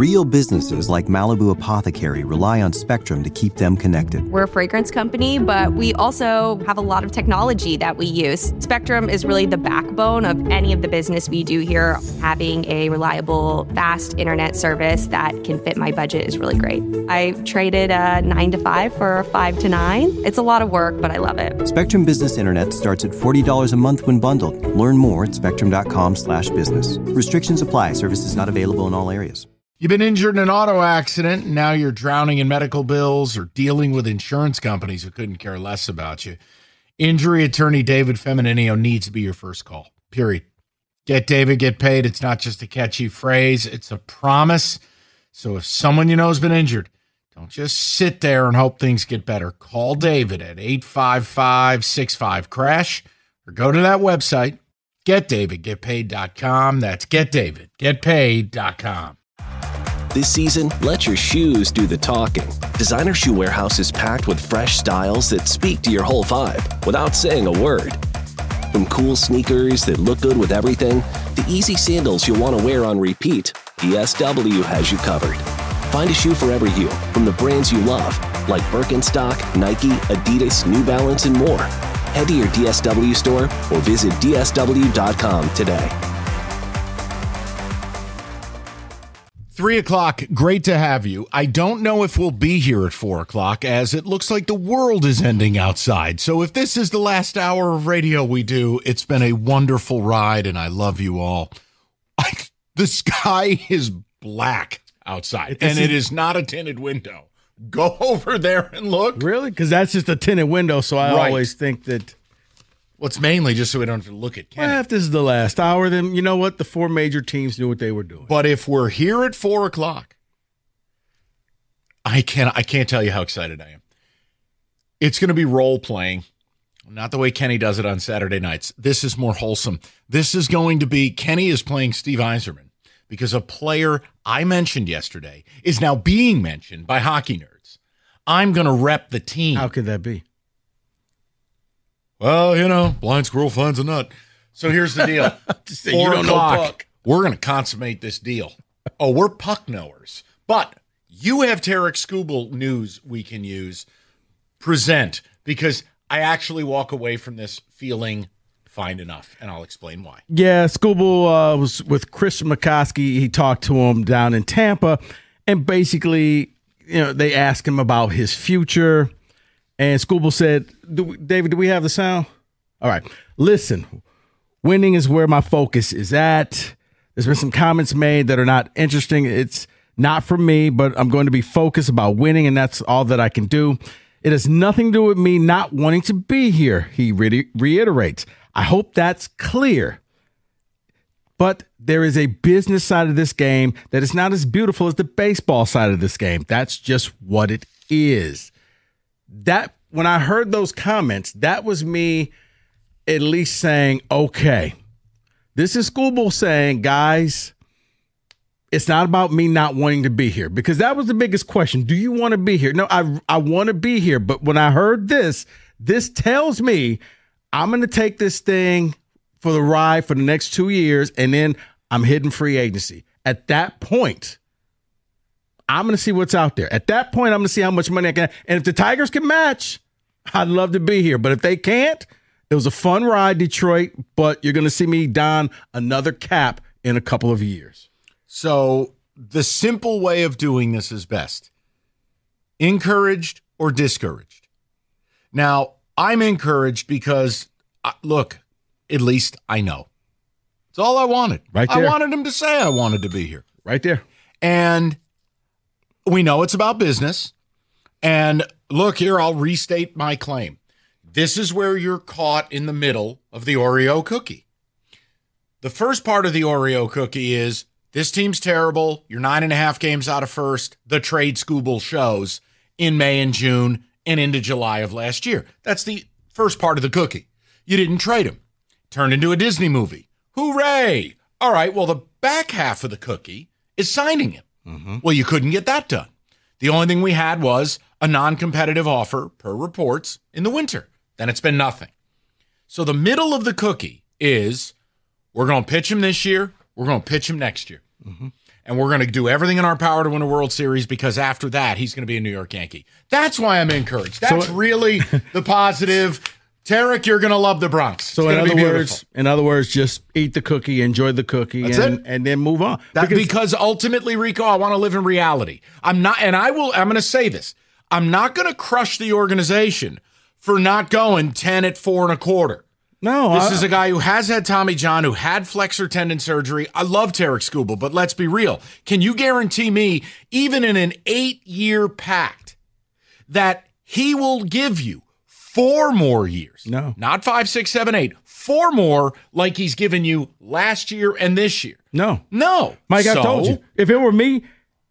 Real businesses like Malibu Apothecary rely on Spectrum to keep them connected. We're a fragrance company, but we also have a lot of technology that we use. Spectrum is really the backbone of any of the business we do here. Having a reliable, fast internet service that can fit my budget is really great. I traded a 9 to 5 for a 5 to 9. It's a lot of work, but I love it. Spectrum Business Internet starts at $40 a month when bundled. Learn more at spectrum.com/business. Restrictions apply. Services not available in all areas. You've been injured in an auto accident, and now you're drowning in medical bills or dealing with insurance companies who couldn't care less about you. Injury attorney David Femininio needs to be your first call, period. Get David, get paid. It's not just a catchy phrase. It's a promise. So if someone you know has been injured, don't just sit there and hope things get better. Call David at 855-65-CRASH or go to that website, getdavidgetpaid.com. That's getdavidgetpaid.com. This season, let your shoes do the talking. Designer Shoe Warehouse is packed with fresh styles that speak to your whole vibe without saying a word. From cool sneakers that look good with everything, to easy sandals you'll want to wear on repeat, DSW has you covered. Find a shoe for every you from the brands you love, like Birkenstock, Nike, Adidas, New Balance, and more. Head to your DSW store or visit DSW.com today. 3 o'clock, great to have you. I don't know if we'll be here at 4 o'clock, as it looks like the world is ending outside. So if this is the last hour of radio we do, it's been a wonderful ride, and I love you all. The sky is black outside, and it is not a tinted window. Go over there and look. Really? Because that's just a tinted window, so I always think that... Well, it's mainly just so we don't have to look at Kenny. Well, if this is the last hour, then you know what? The 4 major teams knew what they were doing. But if we're here at 4 o'clock, I can't tell you how excited I am. It's going to be role-playing, not the way Kenny does it on Saturday nights. This is more wholesome. This is going to be, Kenny is playing Steve Yzerman because a player I mentioned yesterday is now being mentioned by hockey nerds. I'm going to rep the team. How could that be? Well, you know, blind squirrel finds a nut. So here's the deal. 4 o'clock, we're going to consummate this deal. Oh, we're puck knowers. But you have Tarek Skubal news we can use. Present, because I actually walk away from this feeling fine enough, and I'll explain why. Yeah, Skubal was with Chris McCoskey. He talked to him down in Tampa, and basically, they asked him about his future. And Skubal said, David, do we have the sound? All right. Listen, winning is where my focus is at. There's been some comments made that are not interesting. It's not for me, but I'm going to be focused about winning, and that's all that I can do. It has nothing to do with me not wanting to be here, he reiterates. I hope that's clear. But there is a business side of this game that is not as beautiful as the baseball side of this game. That's just what it is. That when I heard those comments, that was me at least saying, okay, this is Skubal saying, guys, it's not about me not wanting to be here, because that was the biggest question. Do you want to be here? No, I want to be here. But when I heard this tells me I'm going to take this thing for the ride for the next 2 years, and then I'm hitting free agency. At that point, I'm going to see what's out there. At that point, I'm going to see how much money I can. And if the Tigers can match, I'd love to be here. But if they can't, it was a fun ride, Detroit, but you're going to see me don another cap in a couple of years. So the simple way of doing this is best. Encouraged or discouraged? Now, I'm encouraged because, look, at least I know. It's all I wanted. Right there. I wanted him to say I wanted to be here. Right there. And we know it's about business. And look here, I'll restate my claim. This is where you're caught in the middle of the Oreo cookie. The first part of the Oreo cookie is, this team's terrible. You're 9.5 games out of first. The trade Skubal shows in May and June and into July of last year. That's the first part of the cookie. You didn't trade him. Turned into a Disney movie. Hooray! All right, well, the back half of the cookie is signing him. Mm-hmm. Well, you couldn't get that done. The only thing we had was a non-competitive offer, per reports, in the winter. Then it's been nothing. So the middle of the cookie is, we're going to pitch him this year, we're going to pitch him next year. Mm-hmm. and we're going to do everything in our power to win a World Series because after that, he's going to be a New York Yankee. That's why I'm encouraged. That's really the positive. Tarek, you're going to love the Bronx. So in other words, just eat the cookie, enjoy the cookie, and then move on. Because ultimately, Rico, I want to live in reality. I'm going to say this. I'm not going to crush the organization for not going 10 at 4 1/4. No, this is a guy who has had Tommy John, who had flexor tendon surgery. I love Tarek Skubal, but let's be real. Can you guarantee me, even in an 8-year pact, that he will give you 4 more years? No. Not 5, 6, 7, 8. 4 more like he's given you last year and this year. No. Mike, I told you. If it were me,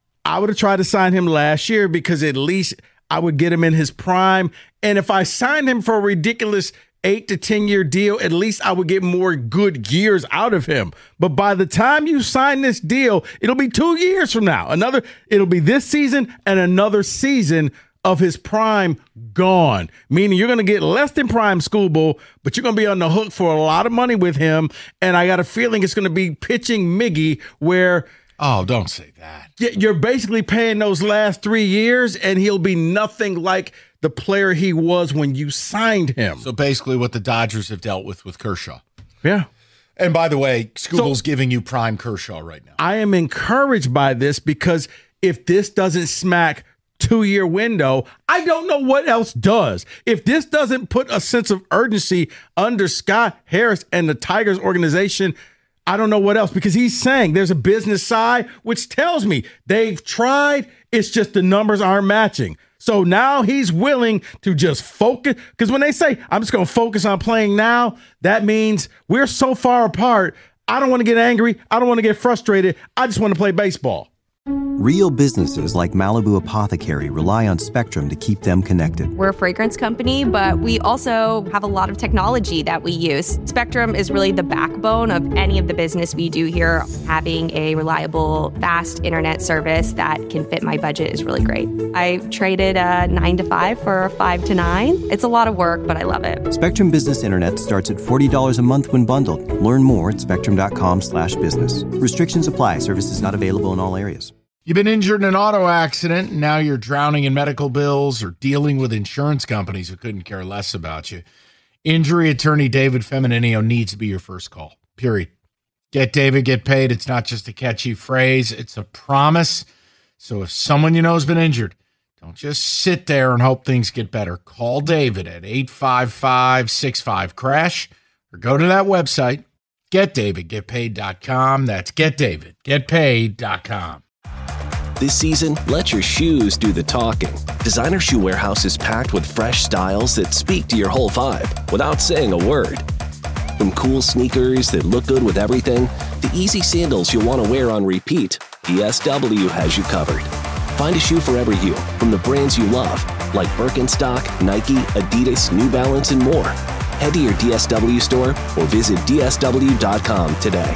I would have tried to sign him last year because at least I would get him in his prime. And if I signed him for a ridiculous 8 to 10 year deal, at least I would get more good years out of him. But by the time you sign this deal, it'll be 2 years from now. It'll be this season and another season of his prime gone. Meaning you're going to get less than prime Skubal, but you're going to be on the hook for a lot of money with him. And I got a feeling it's going to be pitching Miggy where. Oh, don't say that. You're basically paying those last 3 years, and he'll be nothing like the player he was when you signed him. So basically what the Dodgers have dealt with Kershaw. Yeah. And by the way, Skubal's giving you prime Kershaw right now. I am encouraged by this because if this doesn't smack 2-year window, I don't know what else does. If this doesn't put a sense of urgency under Scott Harris and the Tigers organization, I don't know what else, because he's saying there's a business side, which tells me they've tried. It's just the numbers aren't matching. So now he's willing to just focus, because when they say, I'm just going to focus on playing now, that means we're so far apart. I don't want to get angry. I don't want to get frustrated. I just want to play baseball. Real businesses like Malibu Apothecary rely on Spectrum to keep them connected. We're a fragrance company, but we also have a lot of technology that we use. Spectrum is really the backbone of any of the business we do here. Having a reliable, fast internet service that can fit my budget is really great. I traded a 9 to 5 for a 5 to 9. It's a lot of work, but I love it. Spectrum Business Internet starts at $40 a month when bundled. Learn more at spectrum.com/business. Restrictions apply. Services not available in all areas. You've been injured in an auto accident, and now you're drowning in medical bills or dealing with insurance companies who couldn't care less about you. Injury attorney David Femininio needs to be your first call, period. Get David, get paid. It's not just a catchy phrase. It's a promise. So if someone you know has been injured, don't just sit there and hope things get better. Call David at 855-65-CRASH or go to that website, getdavidgetpaid.com. That's getdavidgetpaid.com. This season, let your shoes do the talking. Designer Shoe Warehouse is packed with fresh styles that speak to your whole vibe without saying a word. From cool sneakers that look good with everything, to easy sandals you'll want to wear on repeat, DSW has you covered. Find a shoe for every you from the brands you love, like Birkenstock, Nike, Adidas, New Balance, and more. Head to your DSW store or visit DSW.com today.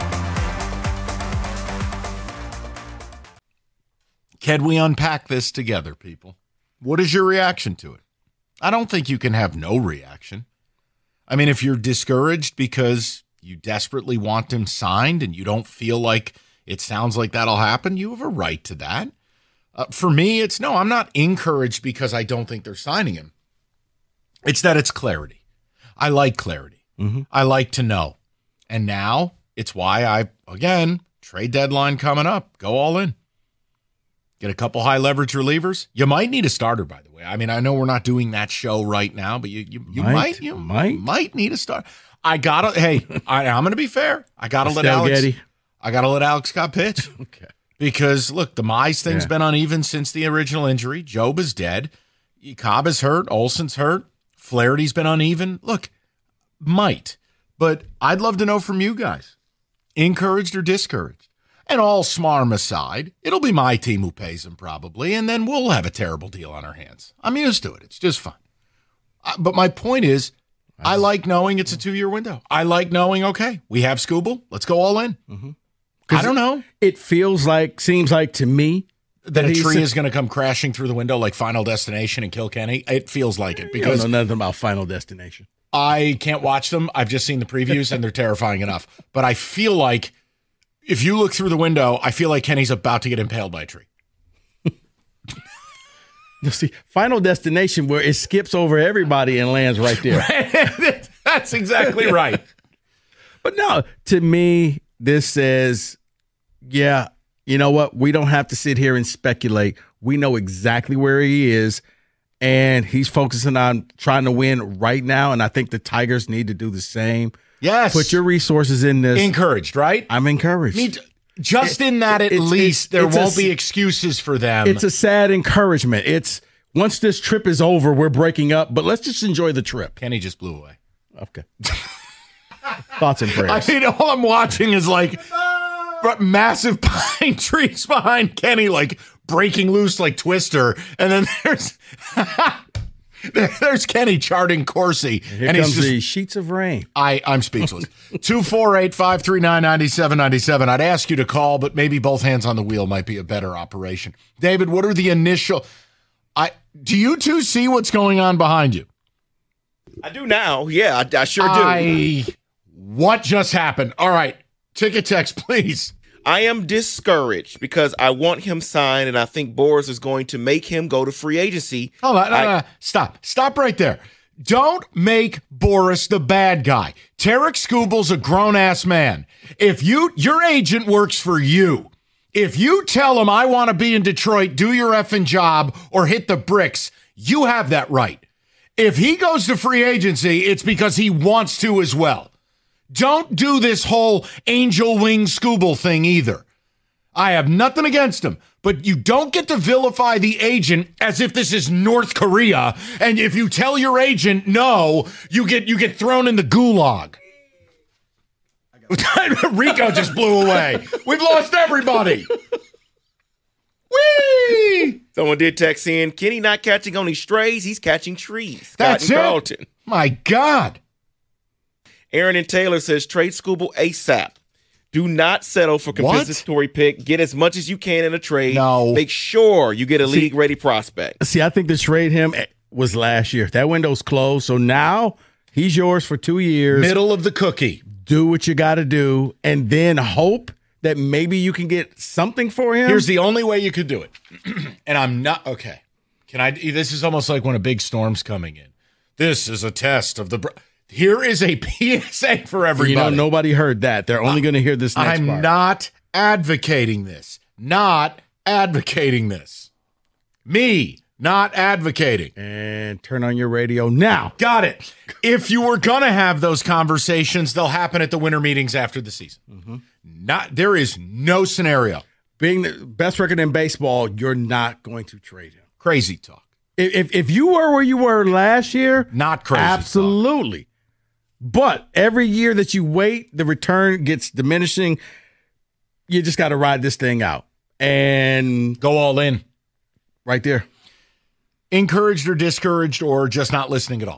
Can we unpack this together, people? What is your reaction to it? I don't think you can have no reaction. I mean, if you're discouraged because you desperately want him signed and you don't feel like it sounds like that'll happen, you have a right to that. For me, it's no, I'm not encouraged because I don't think they're signing him. It's that it's clarity. I like clarity. Mm-hmm. I like to know. And now it's why trade deadline coming up. Go all in. Get a couple high leverage relievers. You might need a starter, by the way. I mean, I know we're not doing that show right now, but you might need a starter. I'm going to be fair. I gotta let Alex Scott pitch. Okay. Because look, the Mize thing's been uneven since the original injury. Job is dead. Cobb is hurt. Olson's hurt. Flaherty's been uneven. Look, but I'd love to know from you guys, encouraged or discouraged. And all smarm aside, it'll be my team who pays him probably, and then we'll have a terrible deal on our hands. I'm used to it. It's just fun. But my point is, I like knowing it's a 2-year window. I like knowing, okay, we have Skubal. Let's go all in. Mm-hmm. I don't know. It seems like to me that a tree is going to come crashing through the window like Final Destination and kill Kenny. It feels like it because I don't know nothing about Final Destination. I can't watch them. I've just seen the previews and they're terrifying enough. But I feel like if you look through the window, I feel like Kenny's about to get impaled by a tree. You see, Final Destination where it skips over everybody and lands right there. That's exactly right. But no, to me, this says, yeah, you know what? We don't have to sit here and speculate. We know exactly where he is, and he's focusing on trying to win right now, and I think the Tigers need to do the same. Yes. Put your resources in this. Encouraged, right? I'm encouraged. Just in that, at least, there won't be excuses for them. It's a sad encouragement. It's once this trip is over, we're breaking up, but let's just enjoy the trip. Kenny just blew away. Okay. Thoughts and prayers. I mean, all I'm watching is like massive pine trees behind Kenny, like breaking loose like Twister, and then there's Kenny charting Corsi. Here and comes he's just, the sheets of rain. I'm speechless. 248-539-9797. I'd ask you to call, but maybe both hands on the wheel might be a better operation. David, what are the initial? Do you two see what's going on behind you? I do now. Yeah, I sure do. What just happened? All right, ticket text, please. I am discouraged because I want him signed, and I think Boras is going to make him go to free agency. Hold on, no. Stop right there. Don't make Boras the bad guy. Tarek Skubal's a grown-ass man. If your agent works for you, if you tell him I want to be in Detroit, do your effing job, or hit the bricks, you have that right. If he goes to free agency, it's because he wants to as well. Don't do this whole angel wing Skubal thing either. I have nothing against him, but you don't get to vilify the agent as if this is North Korea. And if you tell your agent no, you get thrown in the gulag. Rico just blew away. We've lost everybody. Whee! Someone did text in, Kenny not catching only strays, he's catching trees. Scott That's in it. Carlton. My God. Aaron and Taylor says, trade Skubal ASAP. Do not settle for compensatory pick. Get as much as you can in a trade. No. Make sure you get a league-ready prospect. See, I think the trade him was last year. That window's closed, so now he's yours for 2 years. Middle of the cookie. Do what you got to do, and then hope that maybe you can get something for him. Here's the only way you could do it. And I'm not, okay. This is almost like when a big storm's coming in. This is a test of the... Here is a PSA for everybody. You know, nobody heard that. They're only going to hear this next part. I'm not advocating this. Not advocating this. Me, not advocating. And turn on your radio now. Got it. If you were going to have those conversations, they'll happen at the winter meetings after the season. Mm-hmm. There is no scenario. Being the best record in baseball, you're not going to trade him. Crazy talk. If you were where you were last year, not crazy. Absolutely. Talk. But every year that you wait, the return gets diminishing. You just got to ride this thing out and go all in. Right there. Encouraged or discouraged or just not listening at all.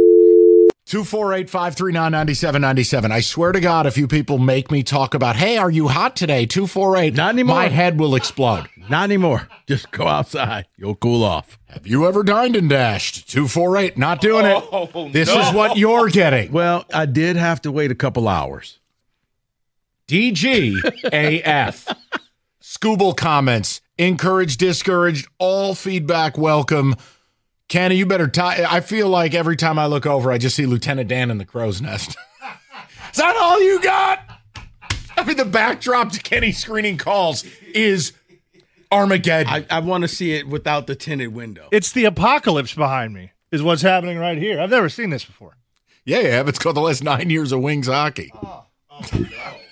248-539-9797. I swear to God, if you people make me talk about, hey, are you hot today? 248. Not anymore. My head will explode. Not anymore. Just go outside. You'll cool off. Have you ever dined and dashed? 248. Not doing it. This is what you're getting. Well, I did have to wait a couple hours. DGAF. Skubal comments. Encouraged, discouraged, all feedback welcome. Kenny, you better I feel like every time I look over, I just see Lieutenant Dan in the crow's nest. Is that all you got? I mean, the backdrop to Kenny screening calls is Armageddon. I want to see it without the tinted window. It's the apocalypse behind me is what's happening right here. I've never seen this before. Yeah, it's called the last 9 years of Wings hockey. Oh no.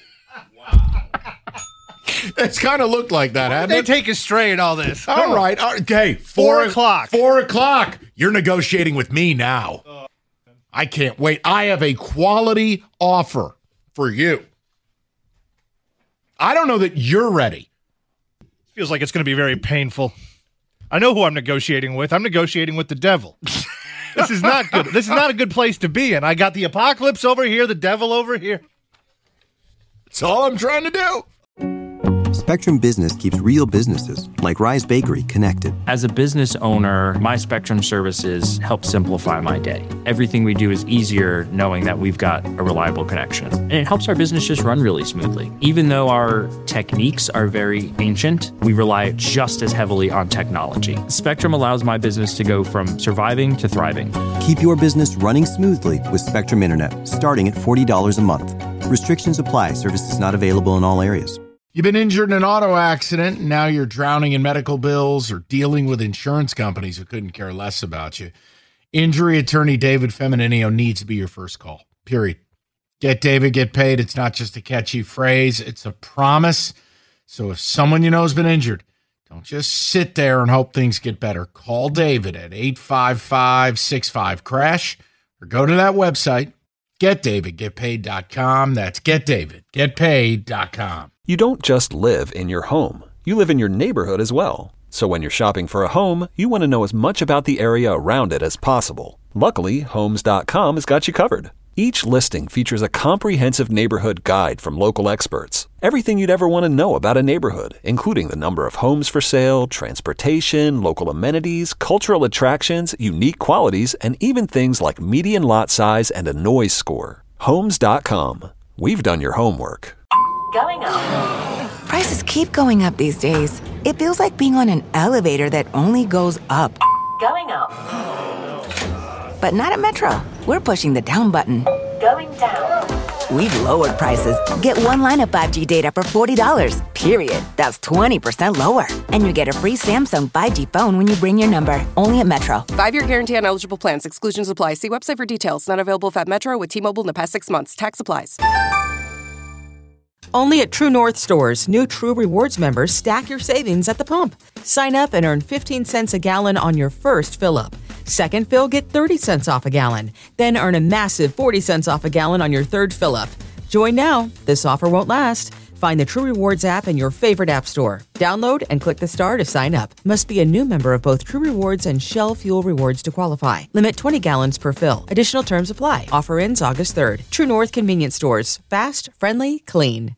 It's kind of looked like that, hadn't They it? take us straight in all this. All right. Okay. 4 o'clock. 4 o'clock. You're negotiating with me now. I can't wait. I have a quality offer for you. I don't know that you're ready. Feels like it's going to be very painful. I know who I'm negotiating with. I'm negotiating with the devil. This is not good. This is not a good place to be in. I got the apocalypse over here, the devil over here. That's all I'm trying to do. Spectrum Business keeps real businesses, like Rise Bakery, connected. As a business owner, my Spectrum services help simplify my day. Everything we do is easier knowing that we've got a reliable connection. And it helps our business just run really smoothly. Even though our techniques are very ancient, we rely just as heavily on technology. Spectrum allows my business to go from surviving to thriving. Keep your business running smoothly with Spectrum Internet, starting at $40 a month. Restrictions apply. Services not available in all areas. You've been injured in an auto accident, and now you're drowning in medical bills or dealing with insurance companies who couldn't care less about you. Injury attorney David Femininio needs to be your first call, period. Get David, get paid. It's not just a catchy phrase. It's a promise. So if someone you know has been injured, don't just sit there and hope things get better. Call David at 855-65-CRASH or go to that website, getdavidgetpaid.com. That's getdavidgetpaid.com. You don't just live in your home. You live in your neighborhood as well. So when you're shopping for a home, you want to know as much about the area around it as possible. Luckily, Homes.com has got you covered. Each listing features a comprehensive neighborhood guide from local experts. Everything you'd ever want to know about a neighborhood, including the number of homes for sale, transportation, local amenities, cultural attractions, unique qualities, and even things like median lot size and a noise score. Homes.com. We've done your homework. Going up. Prices keep going up these days. It feels like being on an elevator that only goes up. Going up. But not at Metro. We're pushing the down button. Going down. We've lowered prices. Get one line of 5G data for $40, period. That's 20% lower. And you get a free Samsung 5G phone when you bring your number. Only at Metro. 5-year guarantee on eligible plans. Exclusions apply. See website for details. Not available at Metro with T-Mobile in the past 6 months. Tax applies. Only at True North stores, new True Rewards members stack your savings at the pump. Sign up and earn 15 cents a gallon on your first fill-up. Second fill, get 30 cents off a gallon. Then earn a massive 40 cents off a gallon on your third fill-up. Join now. This offer won't last. Find the True Rewards app in your favorite app store. Download and click the star to sign up. Must be a new member of both True Rewards and Shell Fuel Rewards to qualify. Limit 20 gallons per fill. Additional terms apply. Offer ends August 3rd. True North Convenience Stores. Fast, friendly, clean.